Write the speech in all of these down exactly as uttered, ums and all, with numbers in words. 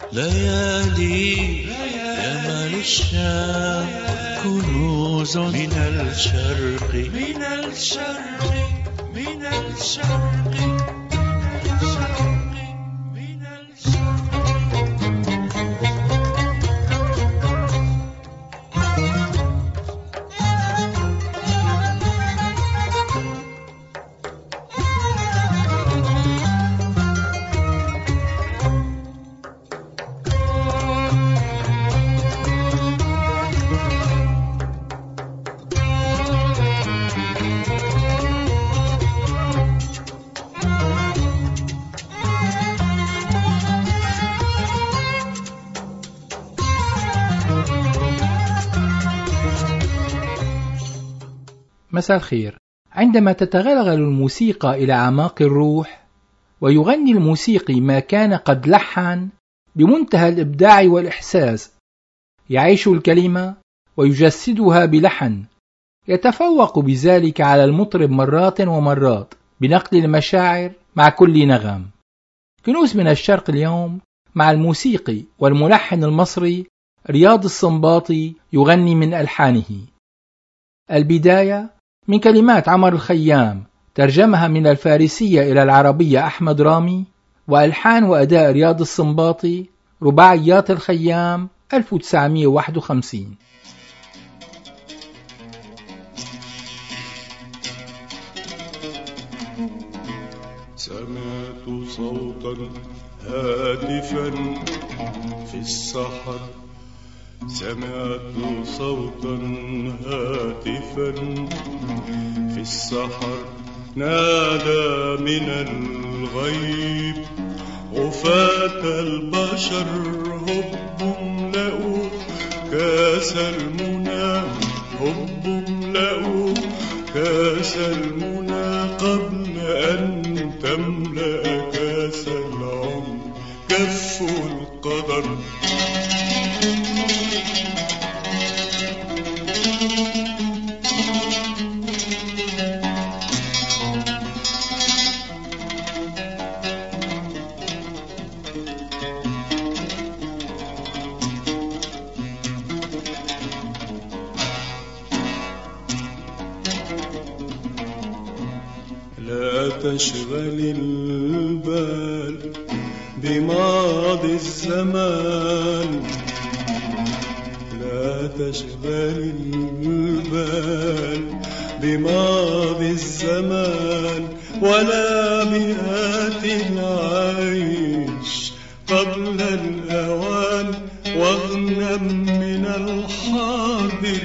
ليالي يمن الشام كنوز من الشرق من الشرق من الشرق من الشرق. مساء الخير. عندما تتغلغل الموسيقى إلى أعماق الروح ويغني الموسيقي ما كان قد لحن بمنتهى الإبداع والإحساس، يعيش الكلمة ويجسدها بلحن، يتفوق بذلك على المطرب مرات ومرات بنقل المشاعر مع كل نغم. كنوز من الشرق اليوم مع الموسيقي والملحن المصري رياض السنباطي يغني من ألحانه. البداية من كلمات عمر الخيام، ترجمها من الفارسية إلى العربية أحمد رامي، وألحان وأداء رياض السنباطي، رباعيات الخيام ألف وتسعمائة وواحد وخمسين. سمعت صوتا هاتفا في السحر، سمعت صوتا هاتفا في السحر، نادى من الغيب غفاة البشر، هب املأوا كاس المنى، هب املأوا كاس المنى، قبل أن تملأ كاس العمر كف القدر. لا تشغل البال بماضي الزمان، لا تشغل البال بماضي الزمان، ولا بآت العيش قبل الأوان، واغنم من الحاضر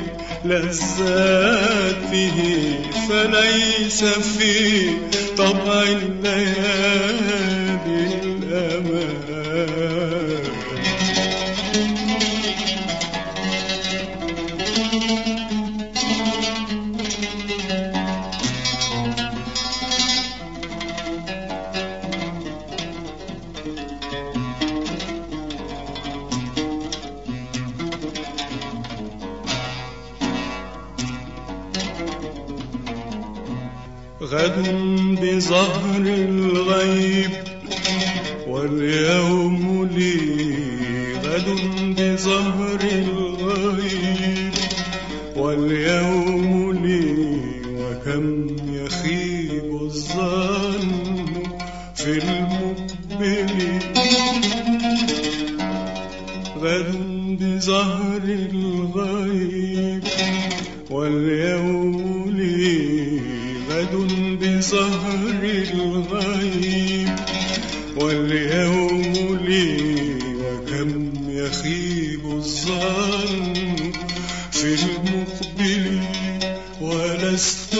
لذاته، فليس في طبع الليالي الأمان. غد بظهر الغيب واليوم لي، غد بظهر الغيب واليوم لي، وكم يخيب الظن في المقبل. غد بظهر الغيب واليوم لي، غد بظهر الغيب واليوم لي، وكم يخيب الظن في المقبل. ولست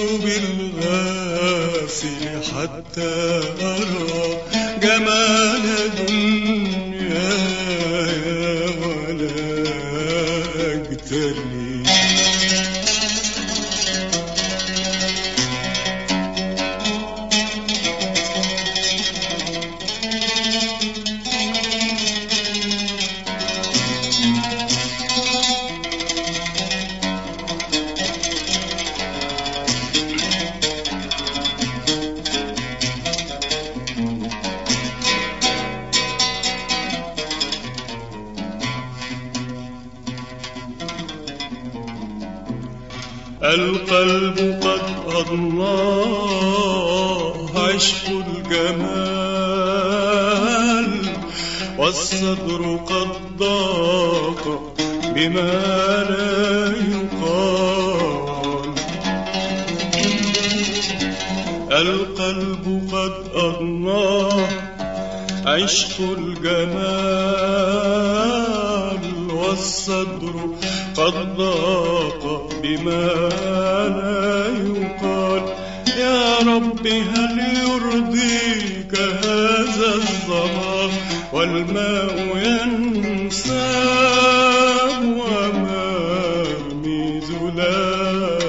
بالغافل حتى أرى جمال دنياي ولا أجتلي. القلب قد أضناه عشق الجمال، والصدر قد ضاق بما لا يقال. القلب قد أضناه عشق الجمال، والصدر قد ضاق بما لا يقال. يا رب هل يرضيك هذا الظما والماء ينساب وأمامي ذلال.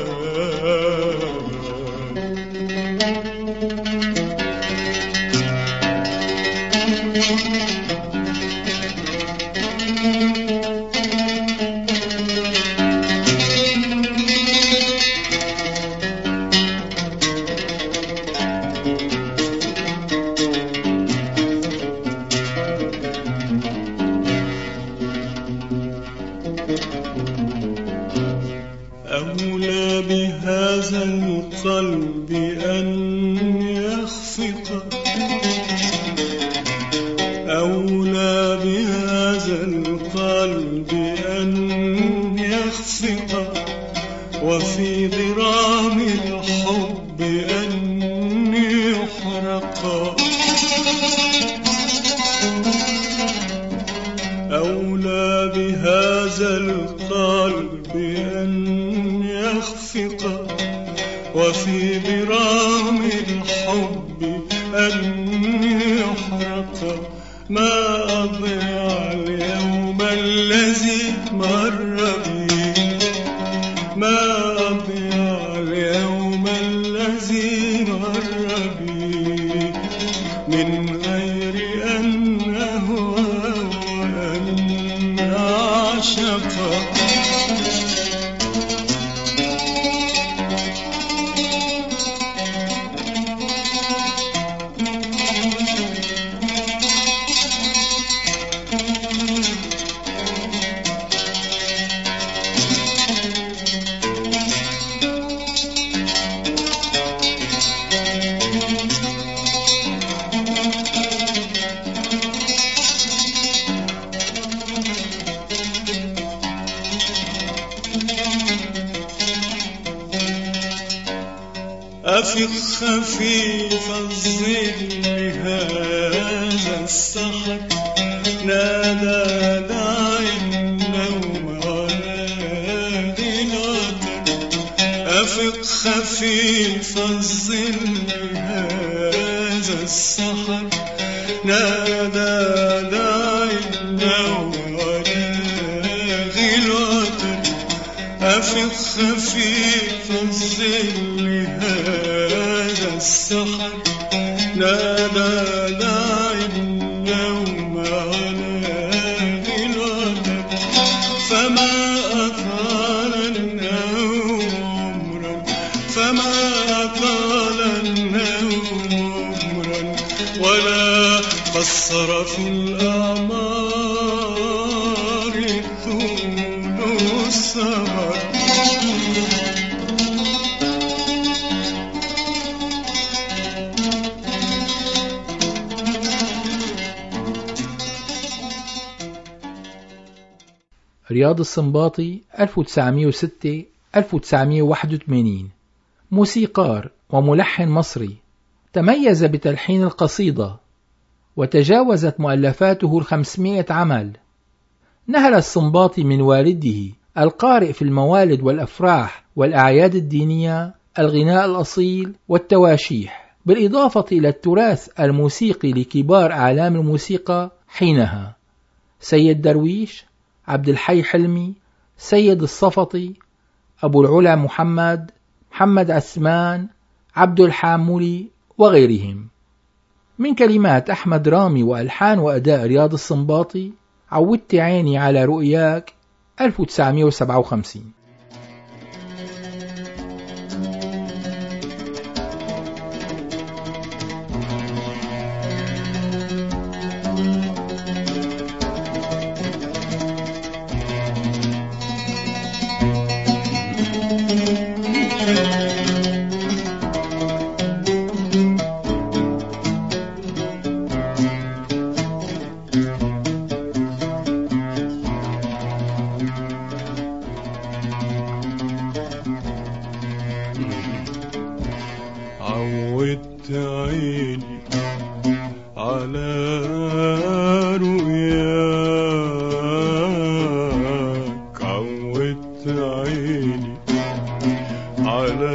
أولى بهذا القلب أن يخفق، أولى بهذا القلب أن يخفق، وفي ضرام الحب أن يحرق. أولى بهذا القلب أن يخفق، وفي ضرام الحب أن يحرق. ما أضيع اليوم الذي مر بي، ما أضيع اليوم الذي مر بي من غير أن أهوى وأن أعشق. أفق خفيف الظل هذا السحر، نادى داعي النوم على غناتك. أفق خفيف الظل هذا السحر، نادى داعي النوم على غناتك. أفق خفيف الظل هذا السحر، نادى داعي النوم على غلاتك. فما أطال النوم عمرا، فما أطال النوم عمرا، ولا قصر في الأعمار طول السهر. رياض السنباطي ألف وتسعمئة وستة ألف وتسعمئة وواحد وثمانين، موسيقار وملحن مصري، تميز بتلحين القصيدة وتجاوزت مؤلفاته الخمسمائة عمل. نهل السنباطي من والده القارئ في الموالد والأفراح والأعياد الدينية الغناء الأصيل والتواشيح، بالإضافة إلى التراث الموسيقي لكبار أعلام الموسيقى حينها: سيد درويش، عبد الحي حلمي، سيد الصفطي، أبو العلا محمد، محمد عثمان، عبد الحامولي وغيرهم. من كلمات أحمد رامي وألحان وأداء رياض السنباطي، عودت عيني على رؤياك ألف وتسعمئة وسبعة وخمسين. على رؤياك عودت عيني على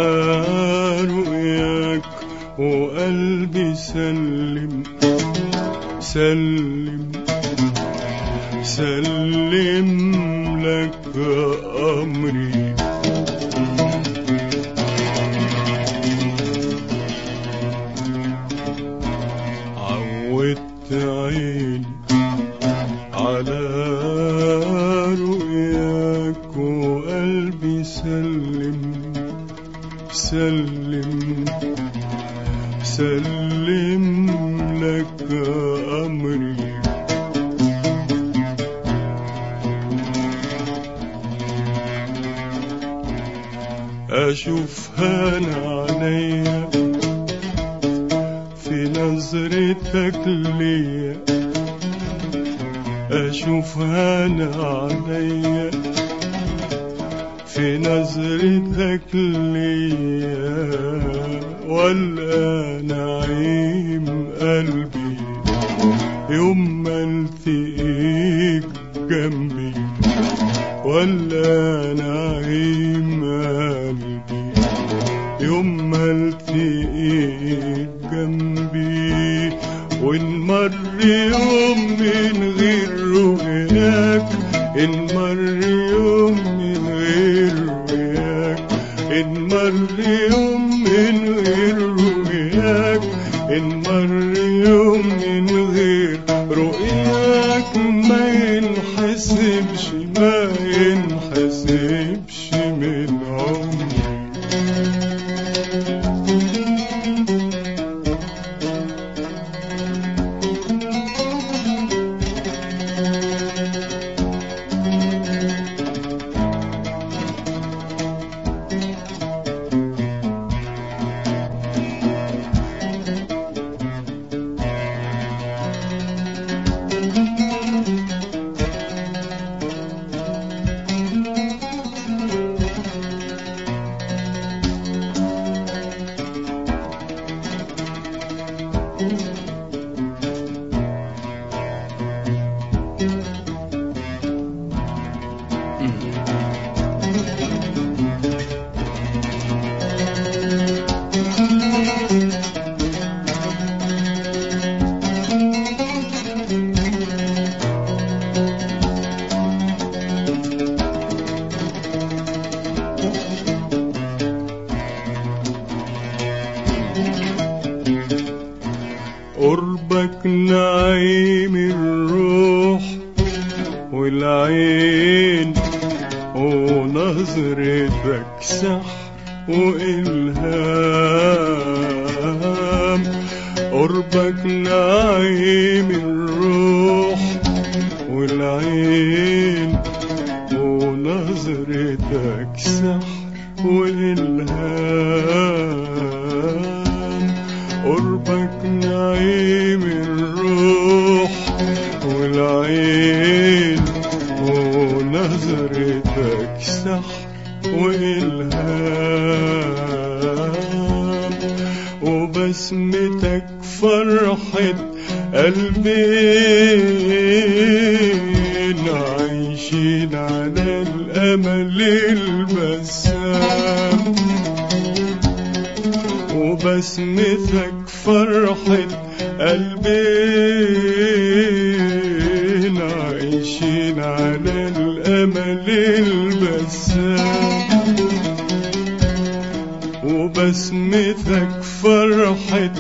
رؤياك وقلبي سلم سلم سلم لك أمري عودت عيني على رؤياك وقلبي سلم سلم سلم لك أمري أشوفها أنا عينيا في نظرتك ليا أشوفها أنا عينيا في نظرتك ليا ولا نعيم قلبي يوم ما التقيك جنبي ولا نعيم قلبي يوم ما التقيك جنبي وإن مر يوم من غير رؤياك إن مر يوم من غير رؤياك إن مر يوم من غير رؤياك إن مر يوم من غير رؤياك ما ينحسبش ما ينحسبش من عمري قربك نعيم الروح والعين ونظرتك سحر وإلهام قربك نعيم الروح والعين ونظرتك سحر وإلهام قربك نعيم الروح والعين ونظرتك سحر وإلهام وبسمتك فرحة قلبين عايشين على الأمل البسام وبسمتك فرحة قلبين عايشين على الأمل البسام وبسمتك فرحة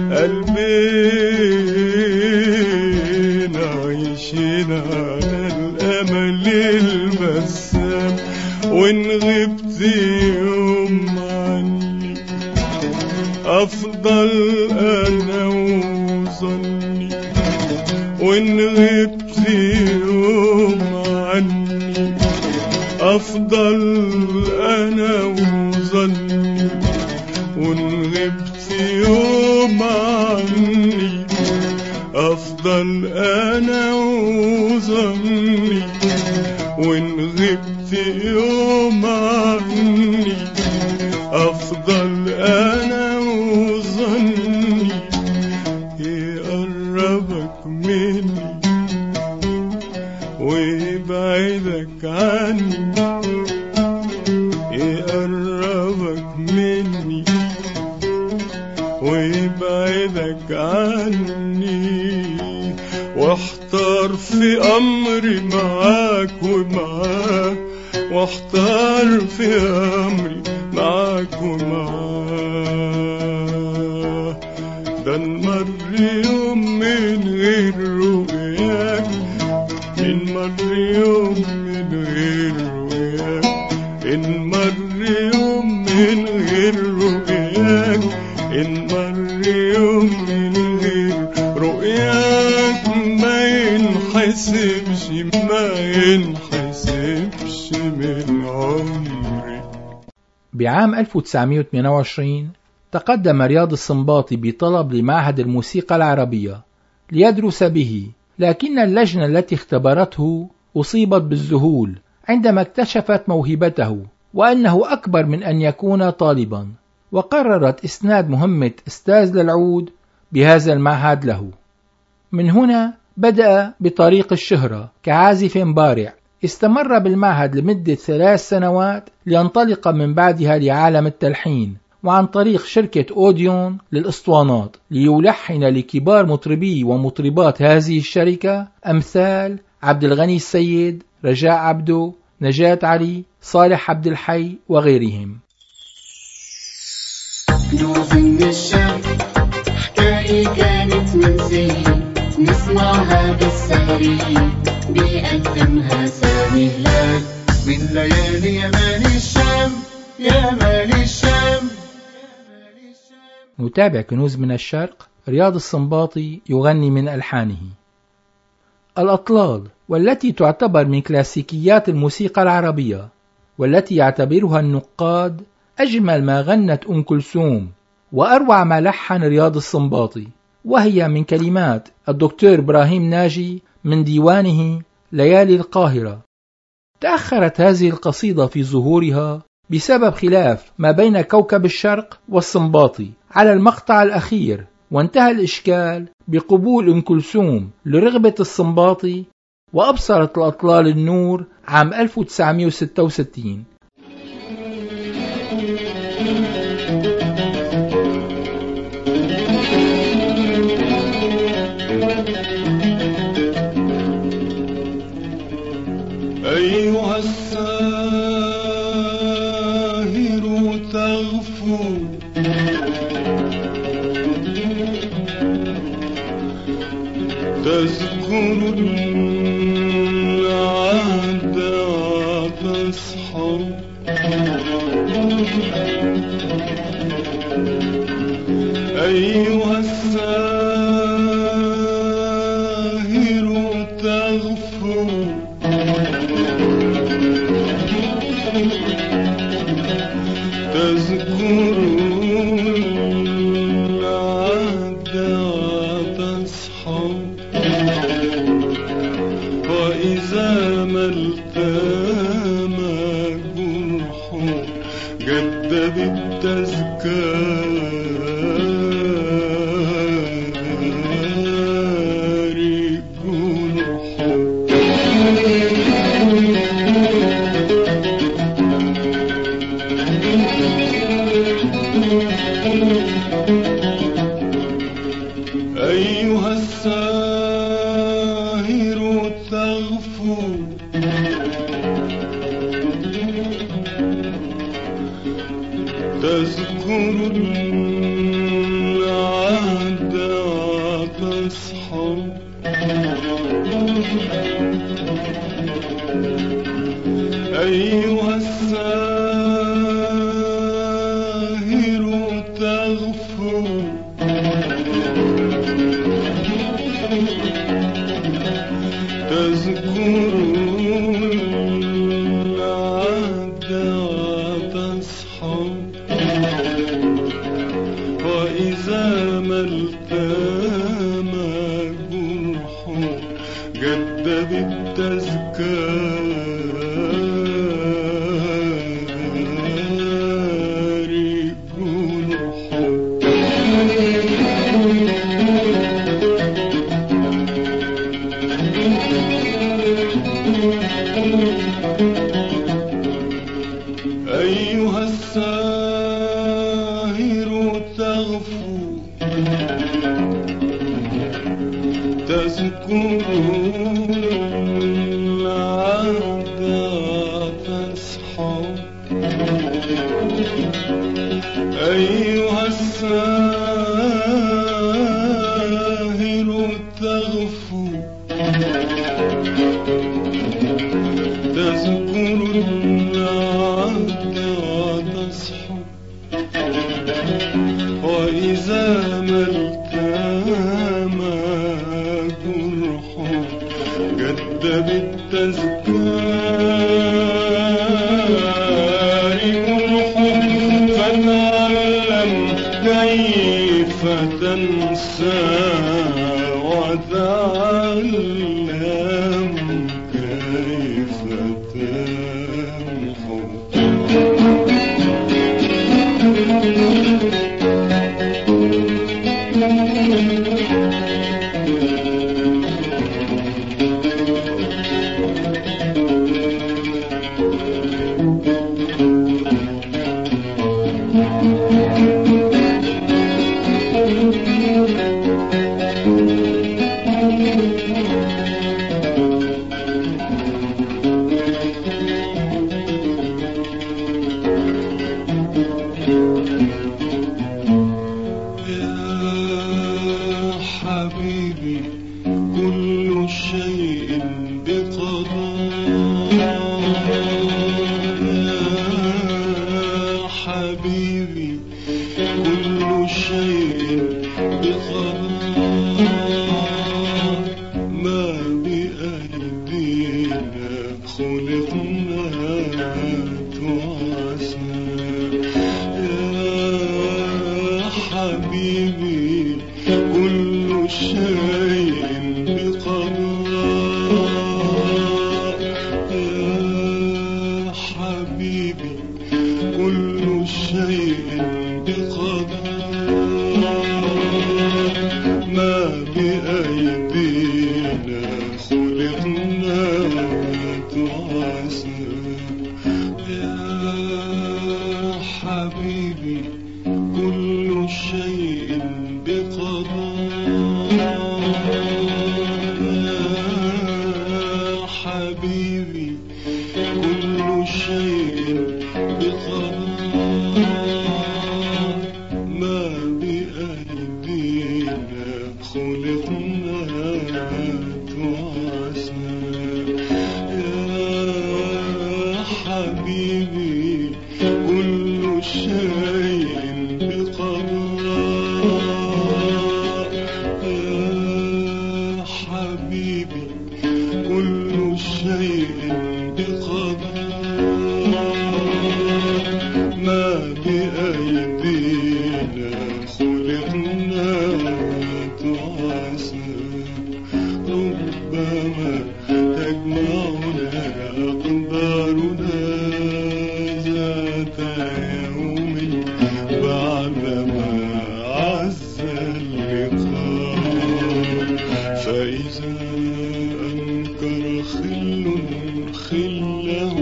قلبين عايشين على الأمل البسام وإن غبت يوم عني أفضل أنا وظني وإن غبت يوم عني أفضل أنا وظني وإن غبت يوم عني أفضل أنا وظني وإن غبت يوم عني أفضل أنا وظني عني، واحتار في أمري معاك ومعاه، واحتار في أمري معاك ومعاه. ده نمر يوم من غير رؤياك، نمر يوم من غير رؤياك، نمر يوم من غير رؤياك، نمر يوم من غير رؤياك. ما ينحسبش ما ينحسبش من عمري. بعام ألف وتسعمائة وثمانية وعشرين تقدم رياض السنباطي بطلب لمعهد الموسيقى العربية ليدرس به، لكن اللجنة التي اختبرته أصيبت بالذهول عندما اكتشفت موهبته وأنه أكبر من أن يكون طالبا، وقررت إسناد مهمة أستاذ للعود بهذا المعهد له. من هنا بدأ بطريق الشهرة كعازف بارع، استمر بالمعهد لمدة ثلاث سنوات لينطلق من بعدها لعالم التلحين، وعن طريق شركة أوديون للإسطوانات ليلحن لكبار مطربي ومطربات هذه الشركة أمثال عبد الغني السيد، رجاء عبدو، نجاة علي، صالح عبد الحي وغيرهم. كنوز من الشرق حكاية كانت منسية، نسمعها بالسهري بيقدمها سامي هلال من ليالي يمان الشام. يمان الشام نتابع كنوز من الشرق. رياض السنباطي يغني من ألحانه الأطلال، والتي تعتبر من كلاسيكيات الموسيقى العربية، والتي يعتبرها النقاد أجمل ما غنت أم كلثوم وأروع ما لحن رياض السنباطي، وهي من كلمات الدكتور إبراهيم ناجي من ديوانه ليالي القاهرة. تأخرت هذه القصيدة في ظهورها بسبب خلاف ما بين كوكب الشرق والسنباطي على المقطع الأخير، وانتهى الإشكال بقبول أم كلثوم لرغبة السنباطي، وأبصرت الأطلال النور عام ألف وتسعمائة وستة وستين. أيها الساهر تغفو تذكر العهد وتصحو، أيها الساهر تغفو تذكر العهد وتصحو، وإذا ما التام جرح جد بالتذكار أيها الساهر تغفو تذكر العهد وتصحو، أيها الساهر تغفو تذكر العهد وتصحو، وإذا ما التام جرح جد بالتذكار أيها الساهر تغفو تذكر العهد وتصحو أيها الساهر تغفو تذكر العهد وتصحو وإذا ما التام جرح جد بالتذكار جرح فتعلم كيف تنسى وتعلم كيف تمحو حبيبي كل شيء بقضاء يا حبيبي كل شيء بقضاء ما بأيدينا خلقنا تعسى يا حبيبي كل شيء بقضاء يا حبيبي كل شيء بقضاء ما بأيدينا خلقنا تعسى يا حبيبي كل شيء بقضاء يا حبيبي كل شيء بقضاء ما بأيدينا خلقنا تعسى يا حبيبي كل شيء بقضاء يا حبيبي كل شيء بقضاء ما بأيدينا خلقنا تعسى ربما تجمعنا أقدارنا ذات يوم بعدما عز اللقاء فإذا أنكر خل خله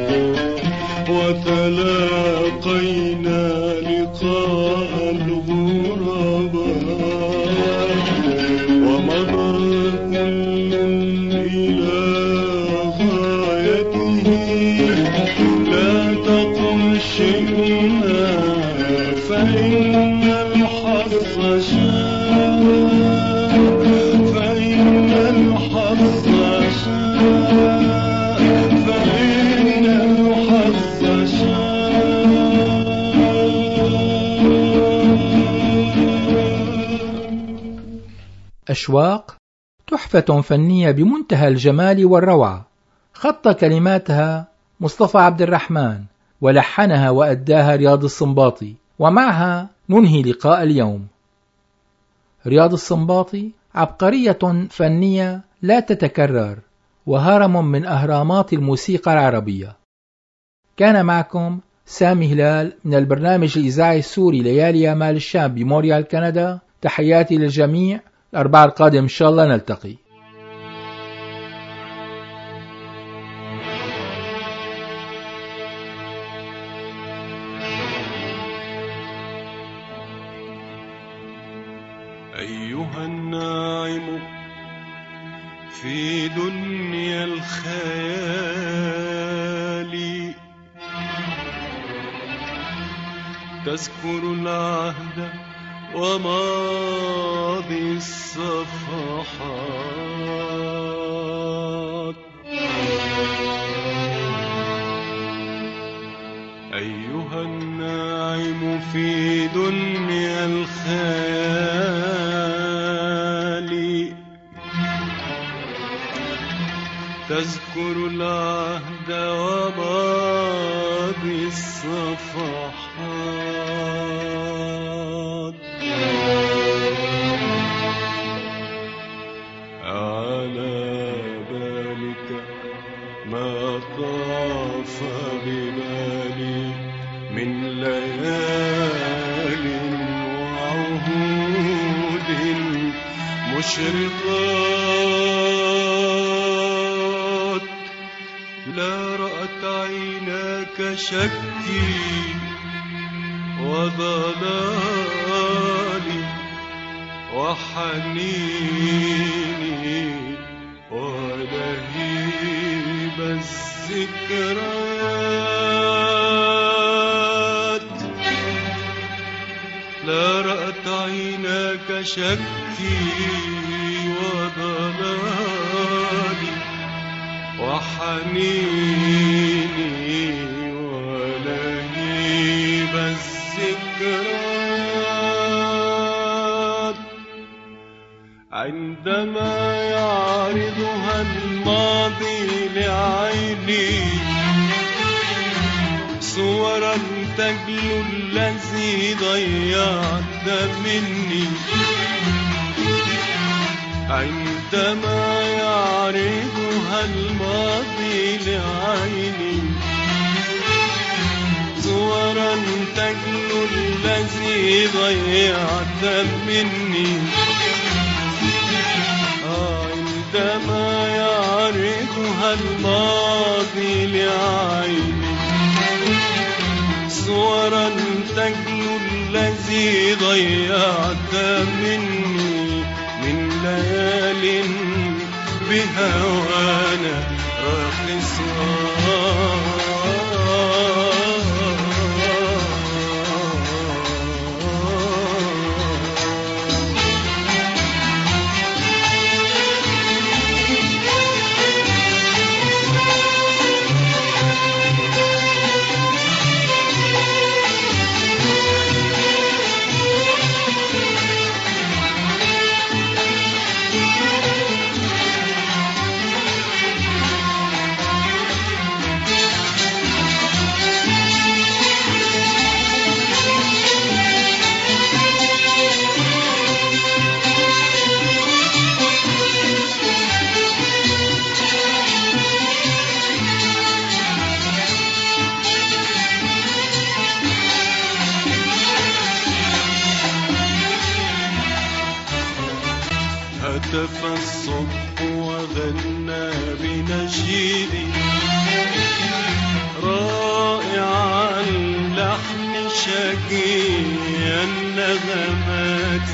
وتلاقينا لقاء الغرباء ومضى كل إلى غايته لا تقم شئنا فإن الحظ شاء فإن الحظ شاء فإن الحظ شاء أشواق تحفة فنية بمنتهى الجمال والروعة، خط كلماتها مصطفى عبد الرحمن، ولحنها وأداها رياض السنباطي. ومعها ننهي لقاء اليوم. رياض السنباطي عبقرية فنية لا تتكرر، وهرم من أهرامات الموسيقى العربية. كان معكم سامي هلال من البرنامج الإذاعي السوري ليالي آمال الشام بمونريال كندا. تحياتي للجميع، الأربعاء القادم إن شاء الله نلتقي. أيها الناعم في دنيا الخيال تذكر العهد وماضي الصفحات. أيها الناعم في دنيا الخيال تذكر العهد وماضي الصفحات. على بالك ما طاف ببالي من ليال وعهود مشرقات. لا رأت عيناك شكي وضلالي وحنيني ولهيب الذكريات. لا رأت عيناك شكي وضلالي وحنيني ولهيب الذكريات. عندما يعرضها الماضي لعيني صورا تجلو الذي ضيعت مني. عندما يعرضها الماضي لعيني صورا تجلو الذي ضيعت مني. عندما يعرضها الماضي لعيني صورا تجلو الذي ضيعت مني من ليال بهوانا راقصات. هتف الصبح وغنى بنشيدي رائع اللحن شقي النغمات.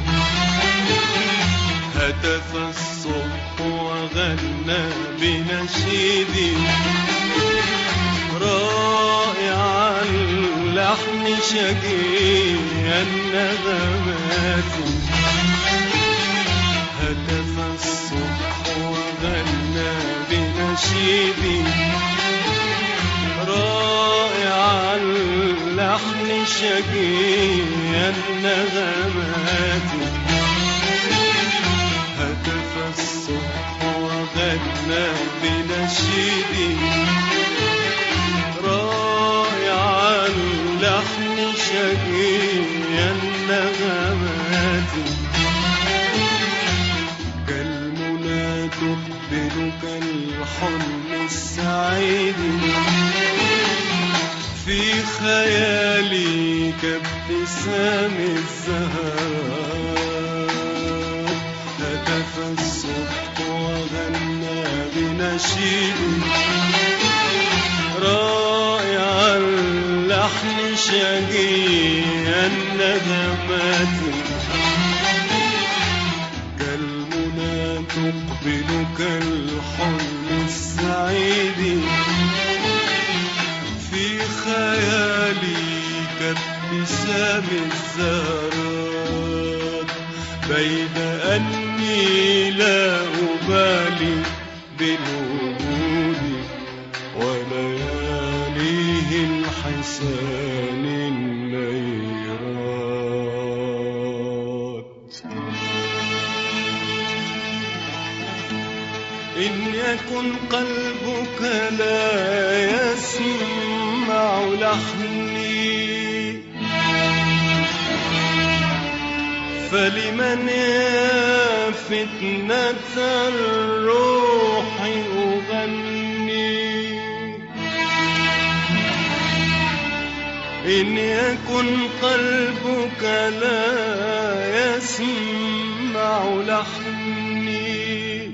هتف الصبح وغنى بنشيدي رائع اللحن شقي النغمات. هتف الصبح وغنى بنشيدي رائع اللحن شقي النغمات. هتف الصبح وغنى بنشيدي رائع اللحن شقي النغمات. تقبلك الحلم السعيد في خيالي كابتسام الزهر. هتف الصبح وغنى بنشيدي رائع اللحن شقي النغمات. المنى تقبل كالحلم السعيد في خيالي كابتسام الزهرات بين أني لا أبالي بالوجود ولياليه الحسان النيرات. إن يكن قلبك لا يسمع لحني فلمن يا فتنة الروح أغني. إن يكن قلبك لا يسمع لحني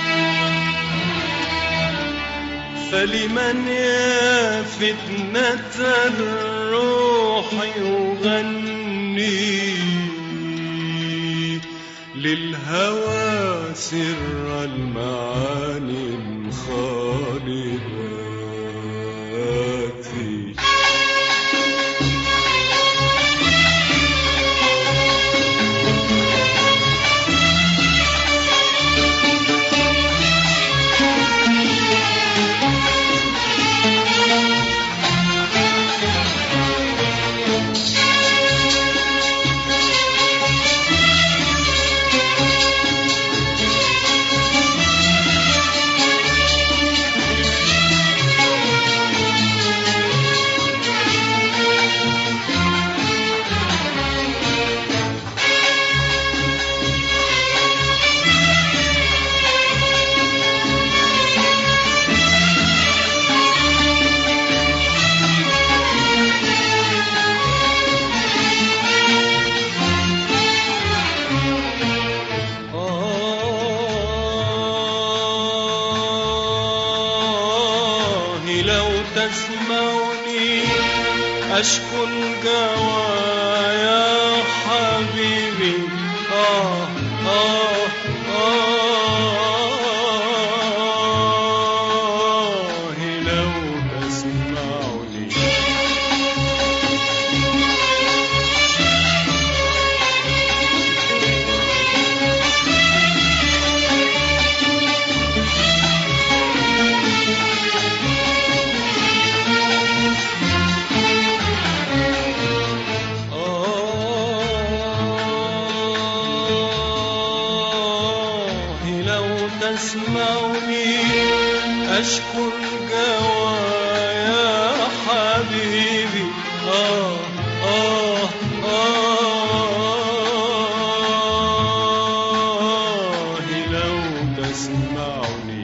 فلمن يا فتنة الروح أغني للهوى سر المعاني الخالدات. تسمعني أشكو الجوى يا حبيبي. آه آه آه لو تسمعني. تسمعني أشكو الجوى يا حبيبي. آه آه آه لو تسمعني.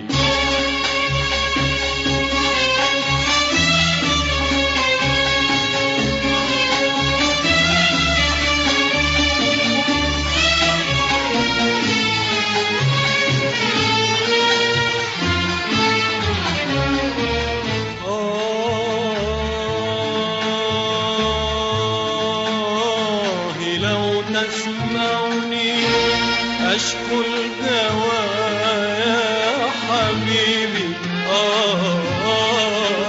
تسمعني أشكو الجوى يا حبيبي. آه آه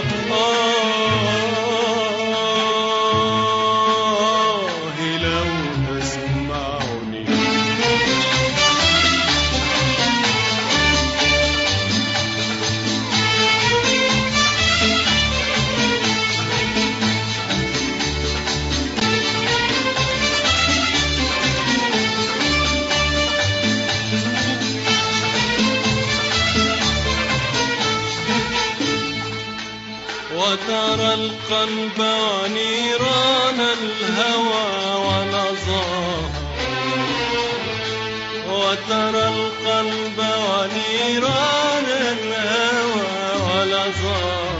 آه لو تسمعني. وترى القلب ونيران الهوى ونظاها. وترى القلب ونيران الهوى ونظاها.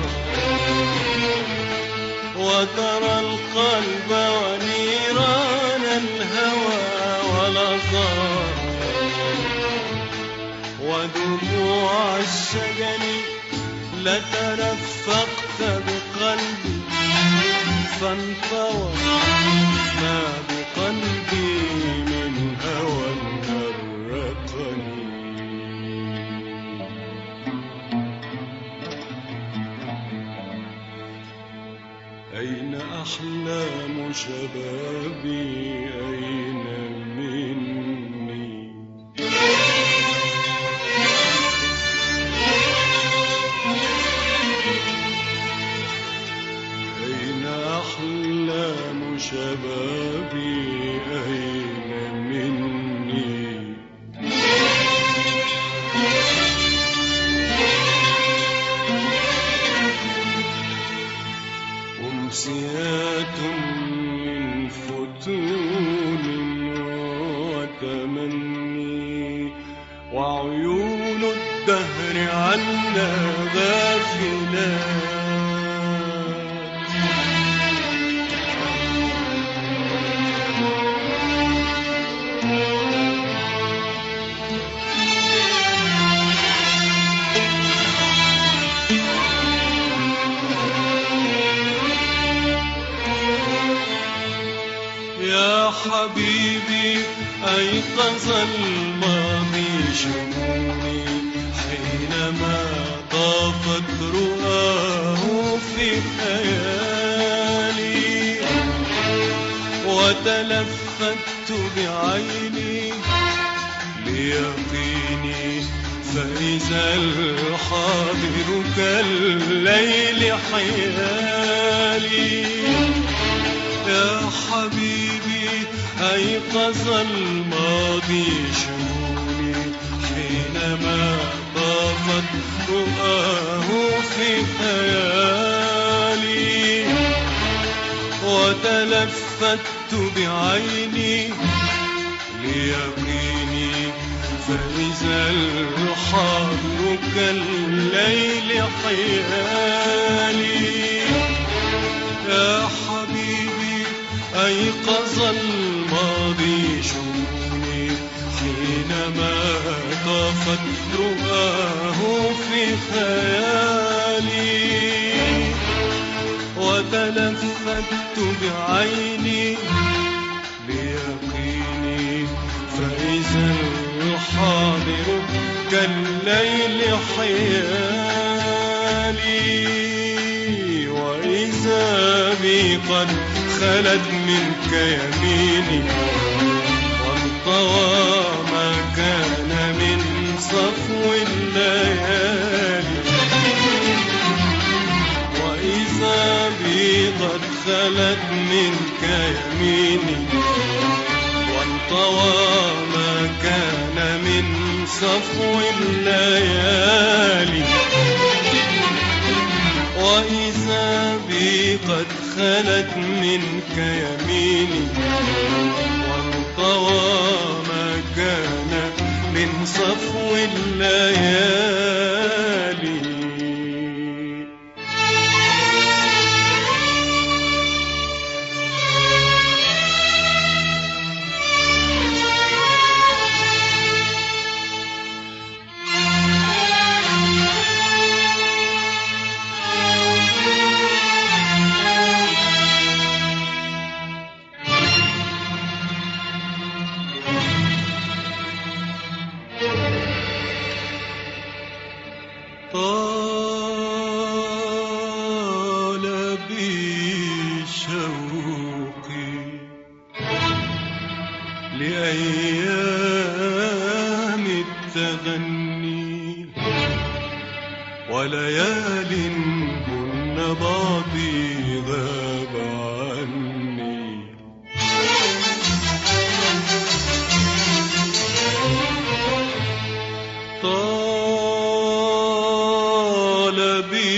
وترى القلب ونيران الهوى ونظاها. ودموع الشجن لترفقت بقلبي فانطوى ما بقلبي من هوى غرقني. شبابي أين مني؟ أين أحلام شبابي أين مني؟ أمسيات من فتون وتمني وعيون الدهر عنا غافلات. يا حبيبي أيقظ الماضي شمومي حينما طافت رؤاه في خيالي، وتلفت بعيني ليقيني فإذا الحاضر كالليل حيالي. يا حبيبي أيقظ الماضي شمولي حينما طافت رؤاه في خيالي، وتلفت بعيني ليقيني فإذا الحاضر كالليل حيالي. يا حبيبي أيقظ الماضي شؤوني حينما طافت رؤاه في خيالي، وتلفت بعيني ليقيني فإذا الحاضر كالليل حيالي. وإذا بي قد خلت منك يميني وانطوى ما كان من صفو الليالي. وإذا بي قد خلت منك يميني وانطوى ما كان من صفو الليالي. وإذا بي قد خلت منك يميني وانطوى ما كان من صفو الليالي. طال بي شوقي لأيام التغني وليال هن بعضي غاب عني. طال بي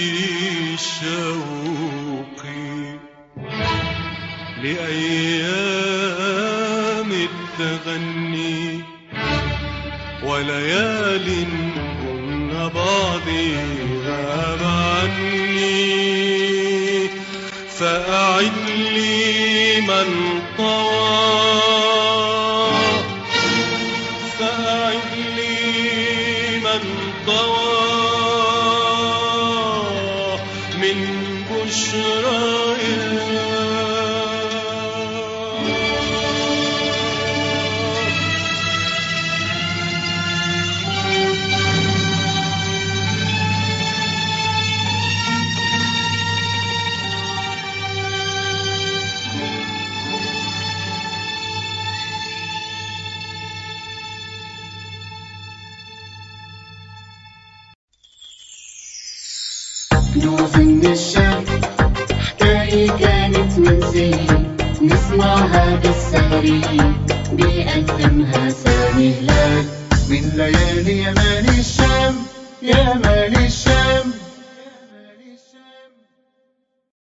شوقي لأيام التغني وليال هن بعضي غاب عني. فأعد لي من طوى فأعد لي من طوى من بشرايا. كنوز من الشام، حكاية كانت منسية نسمعها بالسهرية بيقدمها سامي هلال من ليالي يا مال الشام. يا مال الشام